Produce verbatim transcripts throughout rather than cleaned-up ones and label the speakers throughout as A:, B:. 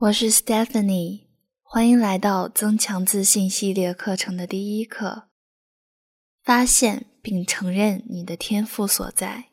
A: 我是 Stephanie， 欢迎来到增强自信系列课程的第一课，发现并承认你的天赋所在。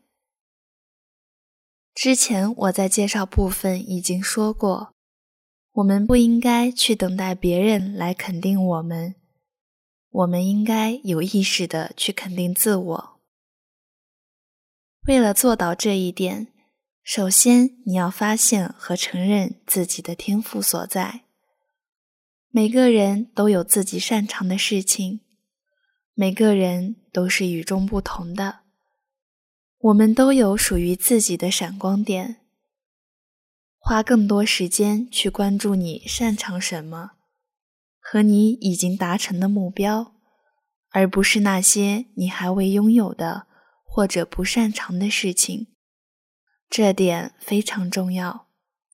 A: 之前我在介绍部分已经说过，我们不应该去等待别人来肯定我们，我们应该有意识地去肯定自我。为了做到这一点，首先你要发现和承认自己的天赋所在。每个人都有自己擅长的事情，每个人都是与众不同的，我们都有属于自己的闪光点。花更多时间去关注你擅长什么，和你已经达成的目标，而不是那些你还未拥有的或者不擅长的事情。这点非常重要。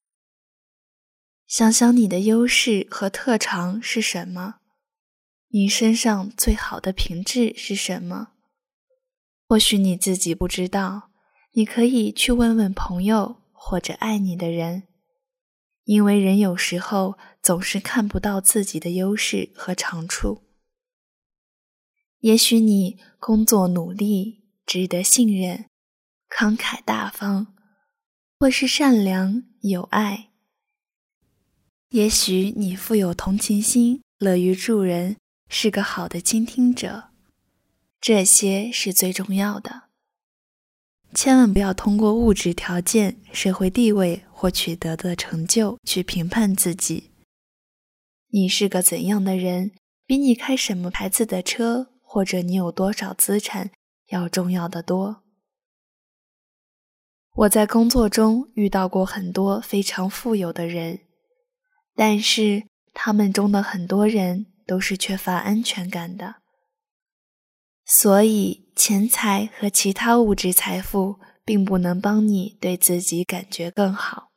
A: 想想你的优势和特长是什么？你身上最好的品质是什么？或许你自己不知道，你可以去问问朋友或者爱你的人，因为人有时候总是看不到自己的优势和长处。也许你工作努力，值得信任，慷慨大方，或是善良有爱。也许你富有同情心，乐于助人，是个好的倾听者。这些是最重要的。千万不要通过物质条件、社会地位或取得的成就去评判自己。你是个怎样的人，比你开什么牌子的车，或者你有多少资产，要重要得多。我在工作中遇到过很多非常富有的人，但是他们中的很多人都是缺乏安全感的。所以钱财和其他物质财富并不能帮你对自己感觉更好。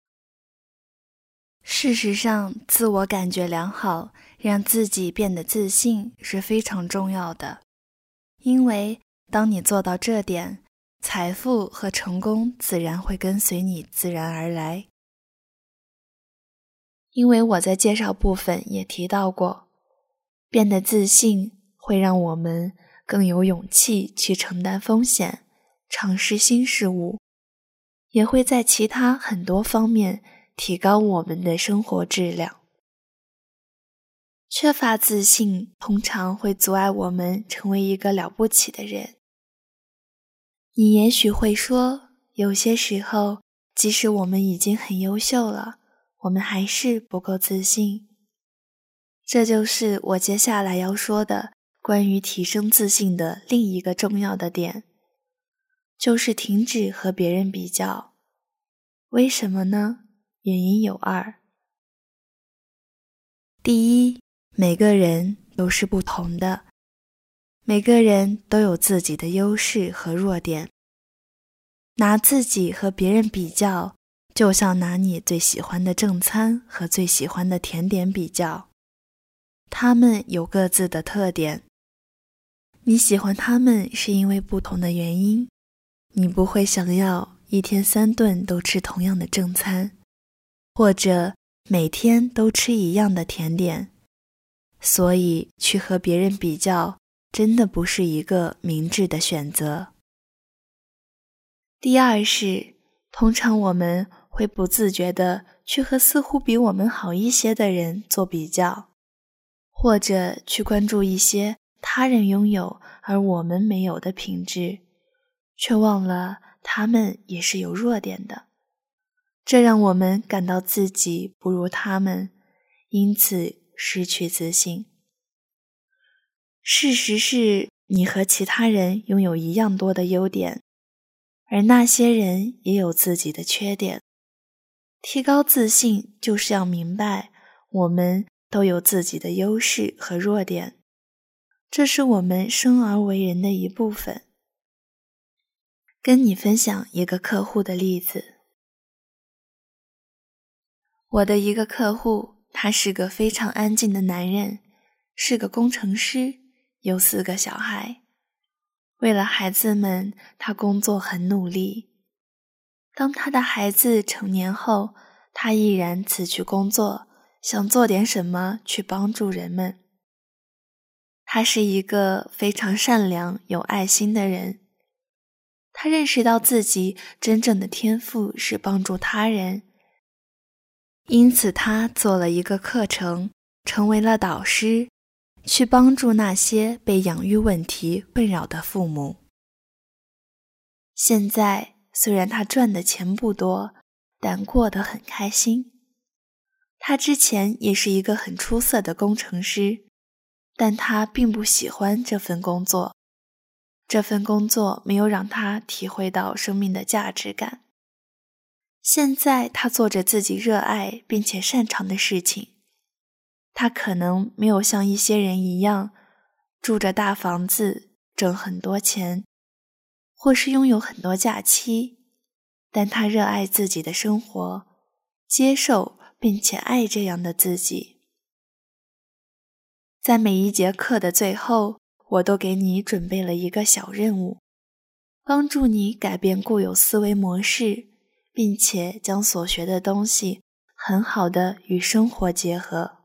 A: 事实上，自我感觉良好，让自己变得自信是非常重要的，因为当你做到这点，财富和成功自然会跟随你自然而来。因为我在介绍部分也提到过，变得自信会让我们更有勇气去承担风险，尝试新事物，也会在其他很多方面提高我们的生活质量。缺乏自信通常会阻碍我们成为一个了不起的人。你也许会说，有些时候，即使我们已经很优秀了，我们还是不够自信。这就是我接下来要说的关于提升自信的另一个重要的点，就是停止和别人比较。为什么呢？原因有二。第一，每个人都是不同的，每个人都有自己的优势和弱点。拿自己和别人比较，就像拿你最喜欢的正餐和最喜欢的甜点比较。它们有各自的特点。你喜欢它们是因为不同的原因。你不会想要一天三顿都吃同样的正餐，或者每天都吃一样的甜点。所以去和别人比较，真的不是一个明智的选择。第二是，通常我们会不自觉地去和似乎比我们好一些的人做比较，或者去关注一些他人拥有而我们没有的品质，却忘了他们也是有弱点的。这让我们感到自己不如他们，因此失去自信。事实是，你和其他人拥有一样多的优点，而那些人也有自己的缺点。提高自信就是要明白，我们都有自己的优势和弱点，这是我们生而为人的一部分。跟你分享一个客户的例子。我的一个客户，他是个非常安静的男人，是个工程师，有四个小孩。为了孩子们，他工作很努力。当他的孩子成年后， 他毅然辞去工作，想做点什么去帮助人们。他是一个非常善良、有爱心的人。他认识到自己真正的天赋是帮助他人，因此他做了一个课程，成为了导师，去帮助那些被养育问题困扰的父母。现在虽然他赚的钱不多，但过得很开心。他之前也是一个很出色的工程师，但他并不喜欢这份工作。这份工作没有让他体会到生命的价值感。现在他做着自己热爱并且擅长的事情。他可能没有像一些人一样，住着大房子，挣很多钱，或是拥有很多假期，但他热爱自己的生活，接受并且爱这样的自己。在每一节课的最后，我都给你准备了一个小任务，帮助你改变固有思维模式，并且将所学的东西很好的与生活结合。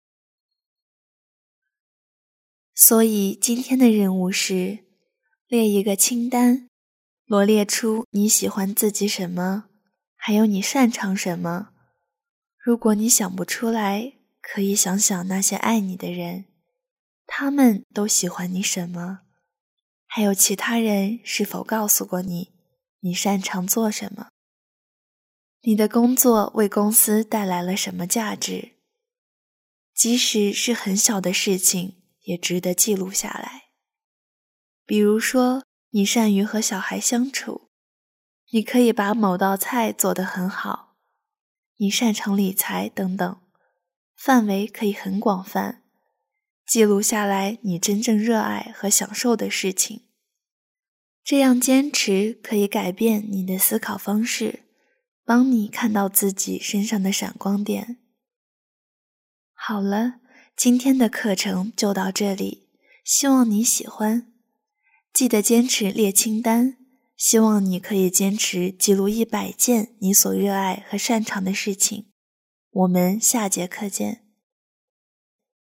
A: 所以今天的任务是列一个清单，罗列出你喜欢自己什么，还有你擅长什么。如果你想不出来，可以想想那些爱你的人，他们都喜欢你什么？还有其他人是否告诉过你，你擅长做什么？你的工作为公司带来了什么价值？即使是很小的事情，也值得记录下来。比如说，你善于和小孩相处，你可以把某道菜做得很好，你擅长理财等等，范围可以很广泛。记录下来你真正热爱和享受的事情，这样坚持可以改变你的思考方式，帮你看到自己身上的闪光点。好了，今天的课程就到这里，希望你喜欢。记得坚持列清单，希望你可以坚持记录一百件你所热爱和擅长的事情。我们下节课见。